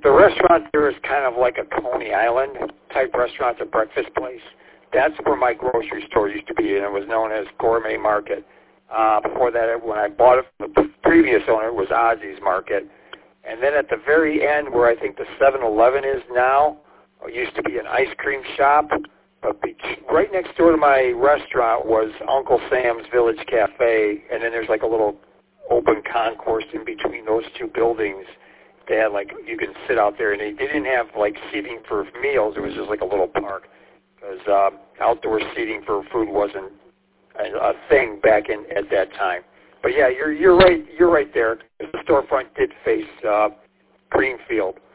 the restaurant there is kind of like a Coney Island type restaurant, a breakfast place. That's where my grocery store used to be, and it was known as Gourmet Market. Before that, when I bought it from the previous owner, it was Ozzy's Market. And then at the very end, where I think the 7-Eleven is now, it used to be an ice cream shop. But right next door to my restaurant was Uncle Sam's Village Cafe, and then there's like a little open concourse in between those two buildings. They had like, you can sit out there, and they didn't have like seating for meals. It was just like a little park, because outdoor seating for food wasn't a thing back at that time. But yeah, you're right there. The storefront did face Greenfield.